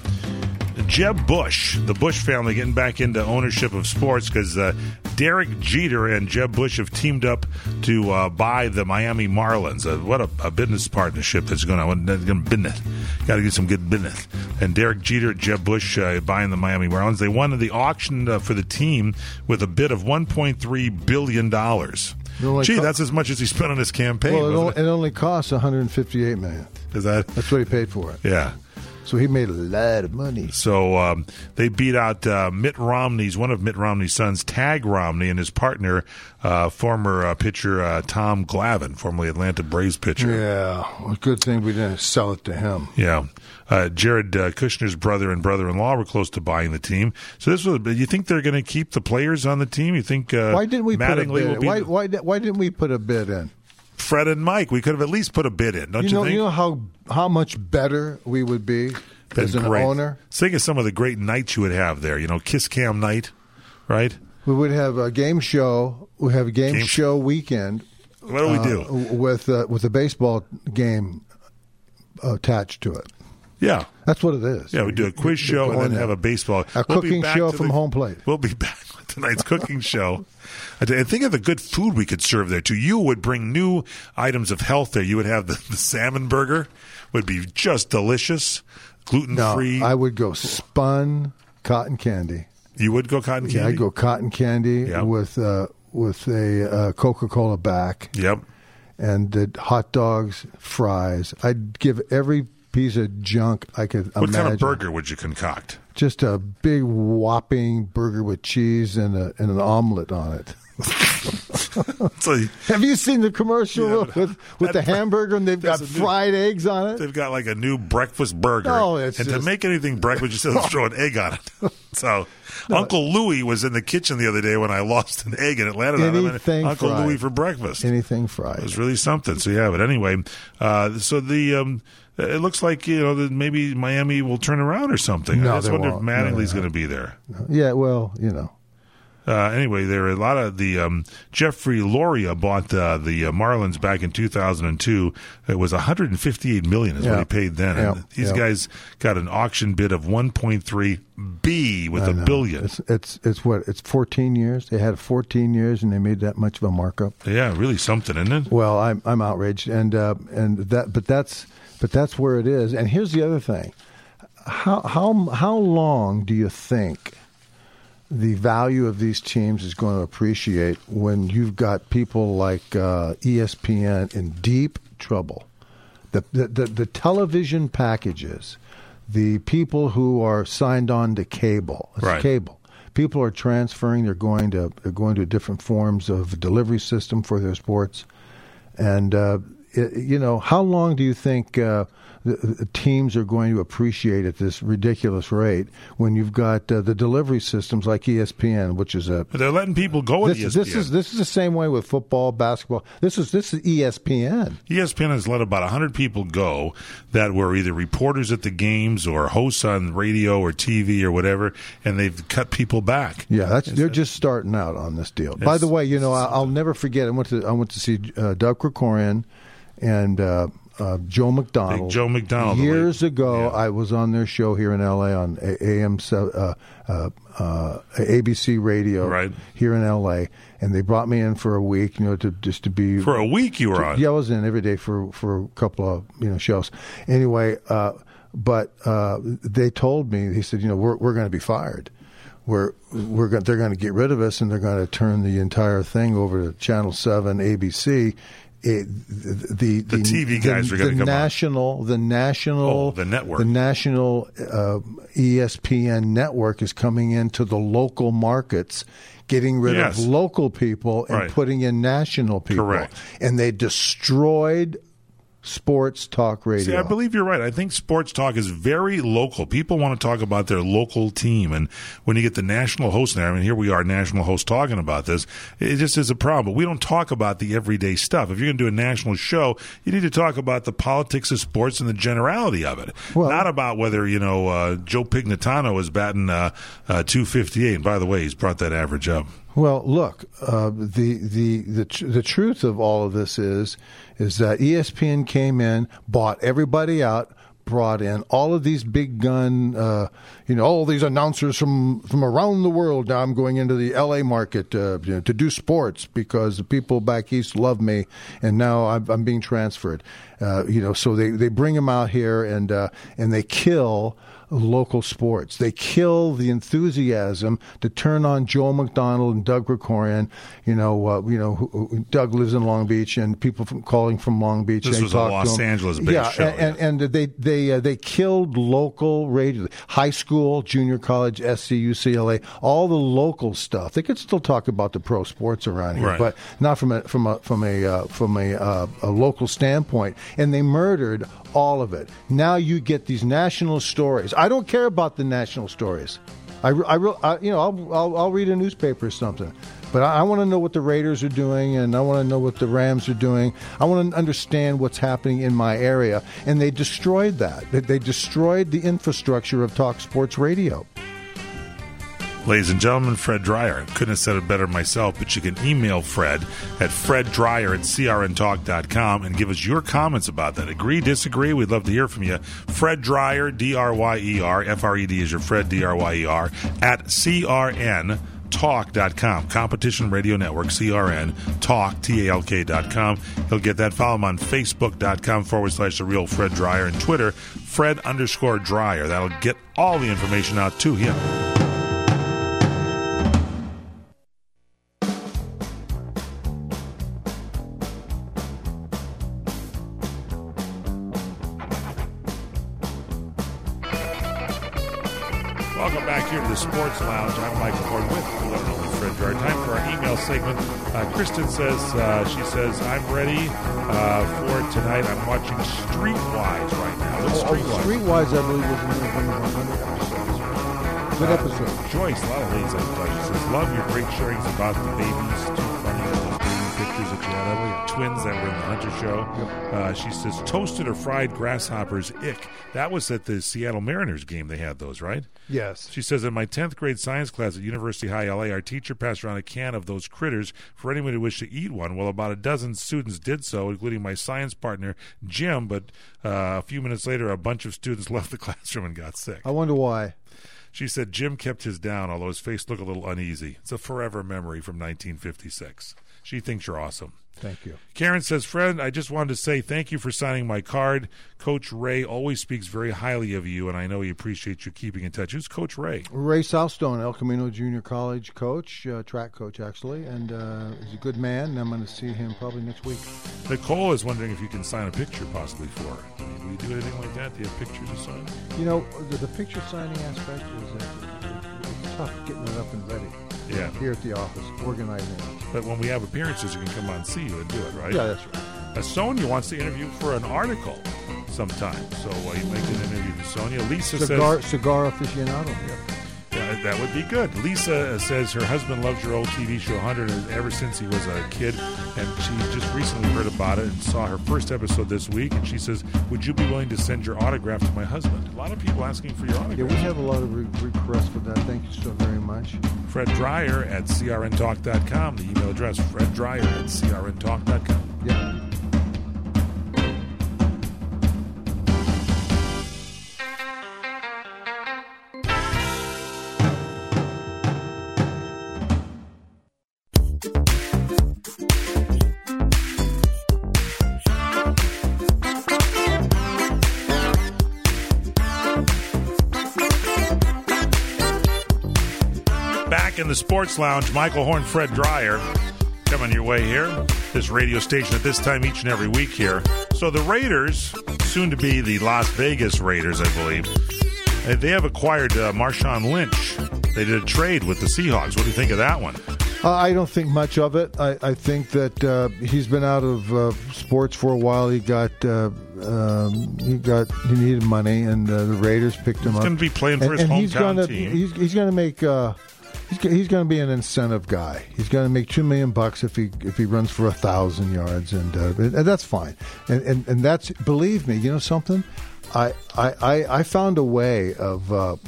Jeb Bush, the Bush family, getting back into ownership of sports because Derek Jeter and Jeb Bush have teamed up to buy the Miami Marlins. What a business partnership that's going on. Business. Got to get some good business. And Derek Jeter and Jeb Bush buying the Miami Marlins. They won the auction for the team with a bid of $1.3 billion. That's as much as he spent on his campaign. Well, it only costs $158 million. That's what he paid for it. Yeah. So he made a lot of money. So they beat out one of Mitt Romney's sons, Tag Romney, and his partner, former pitcher Tom Glavine, formerly Atlanta Braves pitcher. Yeah, well, good thing we didn't sell it to him. Yeah. Jared Kushner's brother and brother-in-law were close to buying the team. So you think they're going to keep the players on the team? You think why didn't we put a bid? Why didn't we put a bid in? Fred and Mike, we could have at least put a bid in, don't you think? You know how much better we would be as an owner? Think of some of the great nights you would have there. Kiss Cam night, right? We would have a game show. We have a game show weekend. What do we do? With a baseball game attached to it. Yeah. That's what it is. Yeah, we do a quiz show and then have a baseball. Cooking show from home plate. We'll be back with tonight's cooking show. And think of the good food we could serve there, too. You would bring new items of health there. You would have the salmon burger. Would be just delicious, gluten-free. No, I would go spun cotton candy. You would go cotton candy? Yeah, I'd go cotton candy with a Coca-Cola back. Yep. And the hot dogs, fries. I'd give every piece of junk I could imagine. What kind of burger would you concoct? Just a big whopping burger with cheese and an omelet on it. Have you seen the commercial with the hamburger and they've got fried eggs on it? They've got like a new breakfast burger. To make anything breakfast, you just throw an egg on it. So Uncle Louie was in the kitchen the other day when I lost an egg in Atlanta. Uncle Louie for breakfast. Anything fried. It was really something. So yeah, but anyway, so the it looks like that maybe Miami will turn around or something. No, I just wonder if Mattingly's going to be there. Yeah, well, Anyway, there are a lot of the Jeffrey Loria bought the Marlins back in 2002. It was $158 million is what he paid then. And these guys got an auction bid of $1.3 billion with $1 billion. It's 14 years. They had 14 years and they made that much of a markup. Yeah, really something, isn't it? Well, I'm outraged, but that's where it is. And here's the other thing: how long do you think the value of these teams is going to appreciate when you've got people like ESPN in deep trouble? The television packages, the people who are signed on to cable, cable. People are transferring. They're going to different forms of delivery system for their sports, and how long do you think the teams are going to appreciate at this ridiculous rate when you've got the delivery systems like ESPN, which is But they're letting people go with ESPN. This is the same way with football, basketball. This is ESPN. ESPN has let about 100 people go that were either reporters at the games or hosts on radio or TV or whatever, and they've cut people back. Yeah, they're just starting out on this deal. By the way, I'll never forget. I went to see Doug Krikorian and Joe McDonald. Big Joe McDonald. Years ago, I was on their show here in L.A. on ABC Radio here in L.A., and they brought me in for a week, to be... For a week you were on? Yeah, I was in every day for a couple of, shows. Anyway, but they told me, he said, we're going to be fired. They're going to get rid of us, and they're going to turn the entire thing over to Channel 7, ABC. The TV guys are going to come on. The national ESPN network is coming into the local markets, getting rid of local people and putting in national people. Correct. And they destroyed sports talk radio. See, I believe you're right. I think sports talk is very local. People want to talk about their local team, and when you get the national host there, here we are, national host, talking about this, it just is a problem. But we don't talk about the everyday stuff. If you're going to do a national show, you need to talk about the politics of sports and the generality of it, not about whether Joe Pignatano is batting 258. And by the way, he's brought that average up. Well, look, the truth of all of this is that ESPN came in, bought everybody out, brought in all of these big gun, all these announcers from around the world. Now I'm going into the L.A. market to do sports because the people back east love me, and now I'm being transferred. So they bring them out here and they kill local sports. They kill the enthusiasm to turn on Joe McDonald and Doug Krikorian. Doug lives in Long Beach, and people calling from Long Beach. This was a Los Angeles based show. And they killed local radio, high school, junior college, SC, UCLA, all the local stuff. They could still talk about the pro sports around here, but not from a local standpoint. And they murdered all of it. Now you get these national stories. I don't care about the national stories. I'll read a newspaper or something, but I want to know what the Raiders are doing, and I want to know what the Rams are doing. I want to understand what's happening in my area, and they destroyed that. They destroyed the infrastructure of talk sports radio. Ladies and gentlemen, Fred Dreyer. Couldn't have said it better myself, but you can email Fred at freddryer@crntalk.com and give us your comments about that. Agree, disagree? We'd love to hear from you. Fred Dreyer, D-R-Y-E-R, F-R-E-D is your Fred, D-R-Y-E-R, at crntalk.com. Competition Radio Network, CRN, Talk, T-A-L-K.com. He'll get that. Follow him on Facebook.com/The Real Fred Dreyer, and Twitter, Fred_Dreyer. That'll get all the information out to him. Welcome back here to the Sports Lounge. I'm Michael Ford with the one and only Fred Dreyer. Time for our email segment. Kristen says, I'm ready for tonight. I'm watching Streetwise right now. What's Streetwise? Streetwise, I believe, was one of the episodes. Good episode. Joyce, a lot of ladies on the she says, love your great sharings about the babies. Too funny, those baby pictures that you had of twins that were in the Hunter show. Yep. She says, toasted or fried grasshoppers, ick. That was at the Seattle Mariners game. They had those, right? Yes. She says, in my 10th grade science class at University High LA, our teacher passed around a can of those critters for anyone who wished to eat one. Well, about a dozen students did so, including my science partner, Jim, but a few minutes later, a bunch of students left the classroom and got sick. I wonder why. She said Jim kept his down, although his face looked a little uneasy. It's a forever memory from 1956. She thinks you're awesome. Thank you. Karen says, Fred, I just wanted to say thank you for signing my card. Coach Ray always speaks very highly of you, and I know he appreciates you keeping in touch. Who's Coach Ray? Ray Southstone, El Camino Junior College coach, track coach, actually, and he's a good man, and I'm going to see him probably next week. Nicole is wondering if you can sign a picture possibly for her. Will you do anything like that? Do you have pictures to sign? The picture signing aspect is it's tough getting it up and ready. Yeah. Here at the office, organizing it. But when we have appearances, you can come on and see you and do it, right? Yeah, that's right. Sonia wants to interview for an article sometime. So you make an interview with Sonia. Lisa says... Cigar aficionado. Yeah. That would be good. Lisa says her husband loves your old TV show 100 ever since he was a kid, and she just recently heard about it and saw her first episode this week, and she says, would you be willing to send your autograph to my husband? A lot of people asking for your autograph. Yeah, we have a lot of requests for that. Thank you so very much. Fred Dreyer at crntalk.com. The email address, freddryer@crntalk.com. Yeah. Back in the Sports Lounge, Michael Horn, Fred Dreyer, coming your way here. This radio station at this time each and every week here. So the Raiders, soon to be the Las Vegas Raiders, I believe, they have acquired Marshawn Lynch. They did a trade with the Seahawks. What do you think of that one? I don't think much of it. I think that he's been out of sports for a while. He needed money, and the Raiders picked him up. He's going to be playing for his hometown team. He's going to make. He's going to be an incentive guy. He's going to make $2 million if he runs for 1,000 yards, and that's fine. And that's, believe me, you know something. I found a way of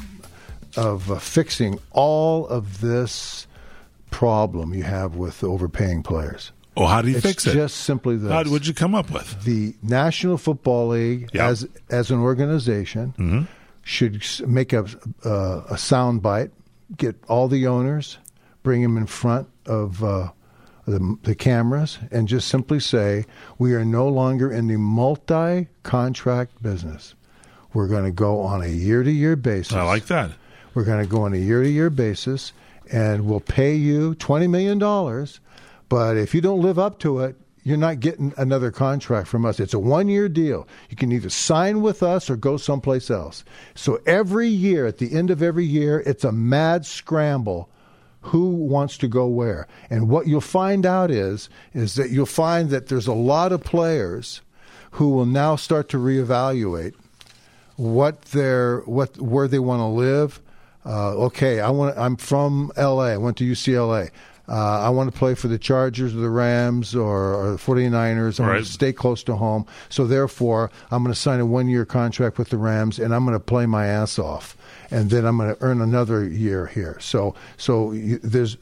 fixing all of this problem you have with overpaying players. Oh, how do you fix it? It's just simply this. How would you come up with? The National Football League, as an organization, should make a sound bite, get all the owners, bring them in front of the cameras, and just simply say, we are no longer in the multi-contract business. We're going to go on a year-to-year basis. I like that. We're going to go on a year-to-year basis, and we'll pay you $20 million, but if you don't live up to it, you're not getting another contract from us. It's a one-year deal. You can either sign with us or go someplace else. So every year, at the end of every year, it's a mad scramble. Who wants to go where? And what you'll find out is that you'll find that there's a lot of players who will now start to reevaluate where they want to live. Okay, I'm from L.A. I went to UCLA. I want to play for the Chargers or the Rams or the 49ers. I want to stay close to home. So therefore, I'm going to sign a one-year contract with the Rams, and I'm going to play my ass off. And then I'm going to earn another year here. So there's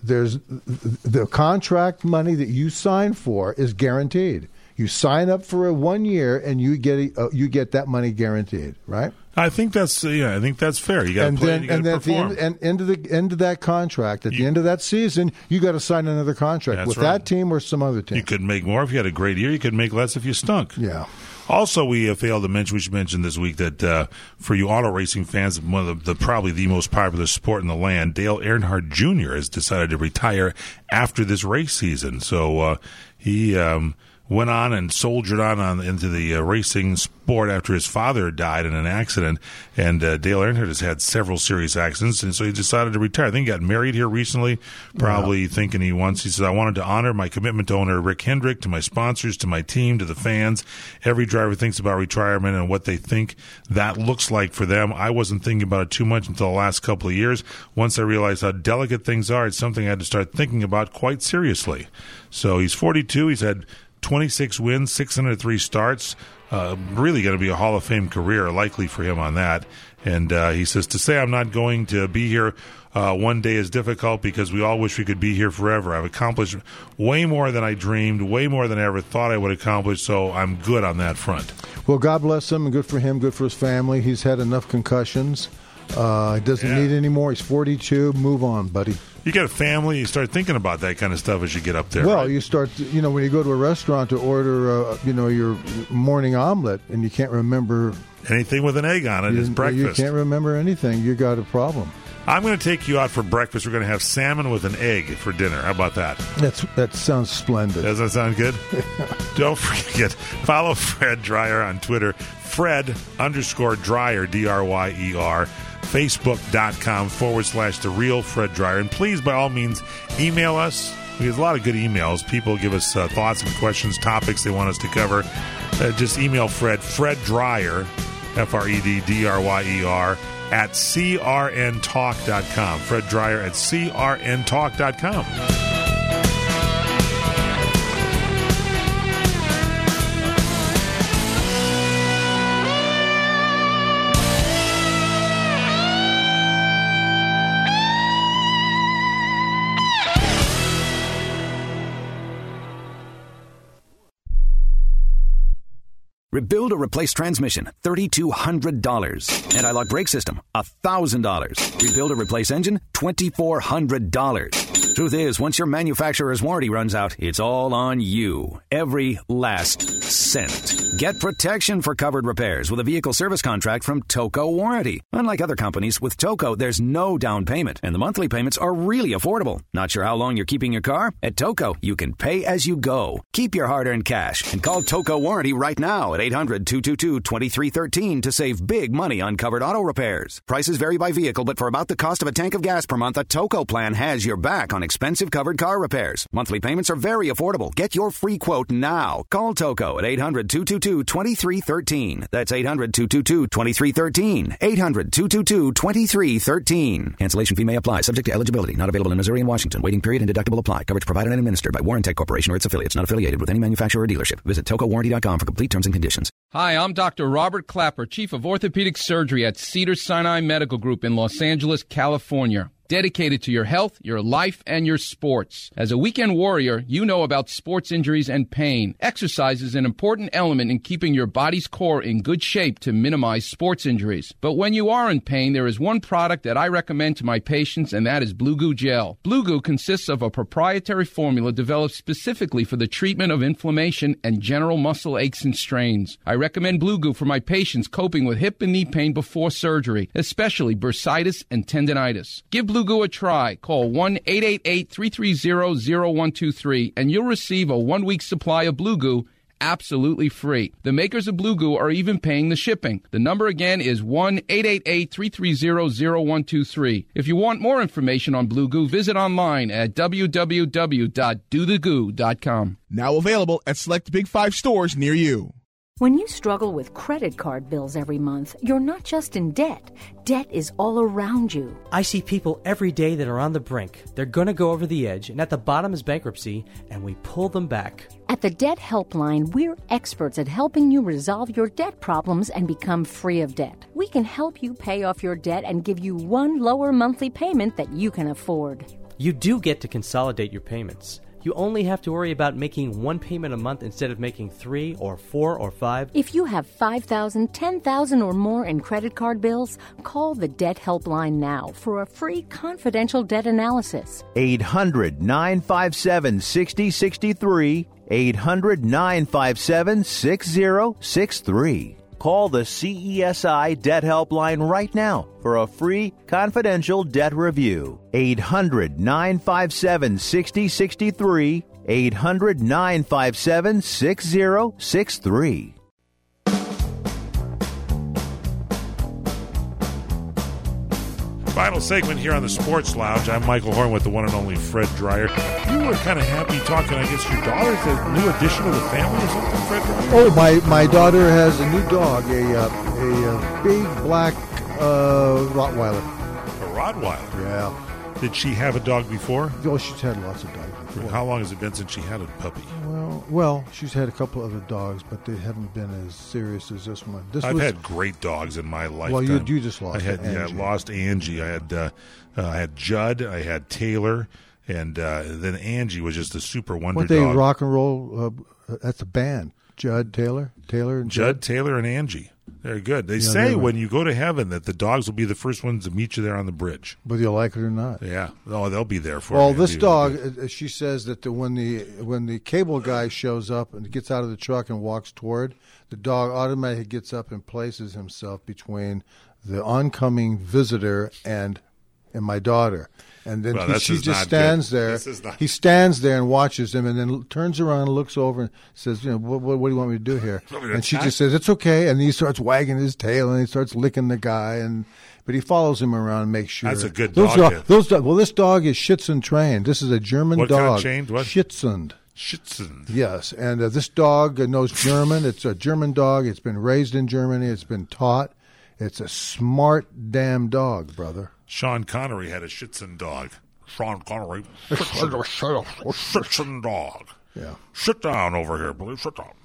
the contract money that you sign for is guaranteed. You sign up for a 1 year, and you get that money guaranteed, right? I think that's fair. You got to play. You got to perform. And end of that contract, at the end of that season, you got to sign another contract with that team or some other team. You could make more if you had a great year. You could make less if you stunk. Yeah. Also, we failed to mention. We should mention this week that for you auto racing fans, one of the probably the most popular sport in the land, Dale Earnhardt Jr. has decided to retire after this race season. So he went on and soldiered on into the racing sport after his father died in an accident. And Dale Earnhardt has had several serious accidents, and so he decided to retire. I think he got married here recently, probably thinking he says, I wanted to honor my commitment to owner Rick Hendrick, to my sponsors, to my team, to the fans. Every driver thinks about retirement and what they think that looks like for them. I wasn't thinking about it too much until the last couple of years. Once I realized how delicate things are, it's something I had to start thinking about quite seriously. So he's 42. He's had 26 wins, 603 starts. Really going to be a Hall of Fame career, likely for him on that. And he says, to say I'm not going to be here one day is difficult because we all wish we could be here forever. I've accomplished way more than I dreamed, way more than I ever thought I would accomplish, so I'm good on that front. Well, God bless him, and good for him, good for his family. He's had enough concussions. He doesn't need any more. He's 42. Move on, buddy. You get a family, you start thinking about that kind of stuff as you get up there. Well, right? you start, when you go to a restaurant to order, your morning omelet, and you can't remember anything with an egg on it is breakfast. You can't remember anything. You got a problem. I'm going to take you out for breakfast. We're going to have salmon with an egg for dinner. How about that? That sounds splendid. Does that sound good? Don't forget, follow Fred Dreyer on Twitter, Fred_Dreyer, Dreyer. Facebook.com/The Real Fred Dreyer. And please, by all means, email us. We get a lot of good emails. People give us thoughts and questions, topics they want us to cover. Just email Fred Dreyer, FredDryer, at crntalk.com. Fred Dreyer at crntalk.com. Rebuild or replace transmission, $3,200. Anti-lock brake system, $1,000. Rebuild or replace engine, $2,400. Truth is, once your manufacturer's warranty runs out, it's all on you. Every last cent. Get protection for covered repairs with a vehicle service contract from Toco Warranty. Unlike other companies, with Toco, there's no down payment, and the monthly payments are really affordable. Not sure how long you're keeping your car? At Toco, you can pay as you go. Keep your hard-earned cash and call Toco Warranty right now at 800-222-2313 to save big money on covered auto repairs. Prices vary by vehicle, but for about the cost of a tank of gas per month, a Toco plan has your back on expensive covered car repairs. Monthly payments are very affordable. Get your free quote now. Call Toco at 800-222-2313. That's 800-222-2313. 800-222-2313. Cancellation fee may apply. Subject to eligibility. Not available in Missouri and Washington. Waiting period and deductible apply. Coverage provided and administered by Warrantech Corporation or its affiliates. Not affiliated with any manufacturer or dealership. Visit TocoWarranty.com for complete terms and conditions. Hi, I'm Dr. Robert Clapper, Chief of Orthopedic Surgery at Cedars-Sinai Medical Group in Los Angeles, California. Dedicated to your health, your life, and your sports. As a weekend warrior, you know about sports injuries and pain. Exercise is an important element in keeping your body's core in good shape to minimize sports injuries. But when you are in pain, there is one product that I recommend to my patients, and that is Blue Goo Gel. Blue Goo consists of a proprietary formula developed specifically for the treatment of inflammation and general muscle aches and strains. I recommend Blue Goo for my patients coping with hip and knee pain before surgery, especially bursitis and tendinitis. Give Blue Goo a try. Call 1-888-330-0123 and you'll receive a 1-week supply of Blue Goo absolutely free. The makers of Blue Goo are even paying the shipping. The number again is 1-888-330-0123. If you want more information on Blue Goo, visit online at www.dothegoo.com. Now available at select Big 5 stores near you. When you struggle with credit card bills every month, you're not just in debt. Debt is all around you. I see people every day that are on the brink. They're going to go over the edge, and at the bottom is bankruptcy, and we pull them back. At the Debt Helpline, we're experts at helping you resolve your debt problems and become free of debt. We can help you pay off your debt and give you one lower monthly payment that you can afford. You do get to consolidate your payments. You only have to worry about making one payment a month instead of making 3 or 4 or 5. If you have $5,000, $10,000 or more in credit card bills, call the Debt Helpline now for a free confidential debt analysis. 800-957-6063. 800-957-6063. Call the CESI Debt Helpline right now for a free confidential debt review. 800-957-6063. 800-957-6063. Final segment here on the Sports Lounge. I'm Michael Horn with the one and only Fred Dreyer. You were kind of happy talking, I guess, your daughter's a new addition to the family or something, Fred Dreyer? Oh, my daughter has a new dog, a big black Rottweiler. A Rottweiler? Yeah. Did she have a dog before? Oh, she's had lots of dogs before. How long has it been since she had a puppy? Well, she's had a couple other dogs, but they haven't been as serious as this one. I've had great dogs in my lifetime. Well, you just lost Angie. I lost Angie. I had Judd. I had Taylor. And then Angie was just a super wonder dog. They rock and roll, that's a band. Judd, Taylor and Judd, Taylor, and Angie. Very good. They say when you go to heaven that the dogs will be the first ones to meet you there on the bridge. Whether you like it or not. Yeah. Oh, they'll be there for you. Well, this dog, she says that when the cable guy shows up and gets out of the truck and walks toward, the dog automatically gets up and places himself between the oncoming visitor and my daughter. And then she just stands there. He stands there and watches him, and then turns around and looks over and says, what do you want me to do here? And she just says, it's okay. And he starts wagging his tail, and he starts licking the guy. But he follows him around and makes sure. That's a good dog. Well, this dog is Schitzen trained. This is a German dog. What kind of trained? What? Schitzen. Schitzen. Yes, and this dog knows German. It's a German dog. It's been raised in Germany. It's been taught. It's a smart damn dog, brother. Sean Connery had a Schitzen dog. Sean Connery, Schitzen dog. Yeah. Sit down over here, please. Sit down.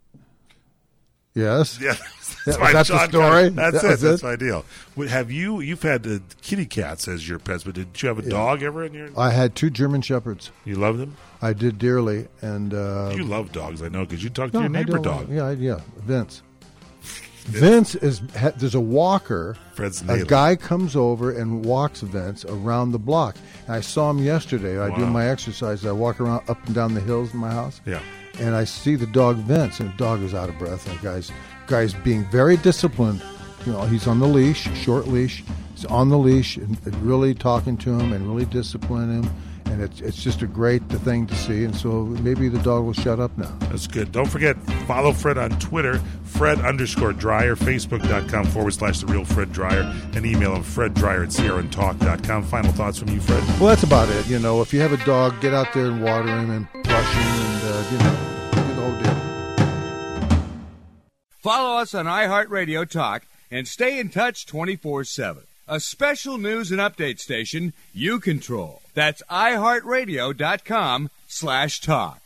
Yes. Yeah. That's the story. That's it. That's my deal. You've had kitty cats as your pets, but did you have a dog ever in your? I had 2 German Shepherds. You loved them? I did dearly, and you love dogs, I know, because you talked to your neighbor dog. Yeah, Vince. Vince there's a walker. Fred's a nailing. guy comes over and walks Vince around the block. And I saw him yesterday. I do my exercise. I walk around up and down the hills in my house. Yeah. And I see the dog Vince, and the dog is out of breath. And the guy's being very disciplined. He's on the leash, short leash. He's on the leash and really talking to him and really disciplining him. And it's just a great thing to see. And so maybe the dog will shut up now. That's good. Don't forget, follow Fred on Twitter, Fred_Dryer, Facebook.com/The Real Fred Dryer, and email him, FredDryer@SierraandTalk.com. Final thoughts from you, Fred? Well, that's about it. If you have a dog, get out there and water him and brush him and, do the whole deal. Follow us on iHeartRadio Talk and stay in touch 24/7. A special news and update station you control. That's iHeartRadio.com/talk.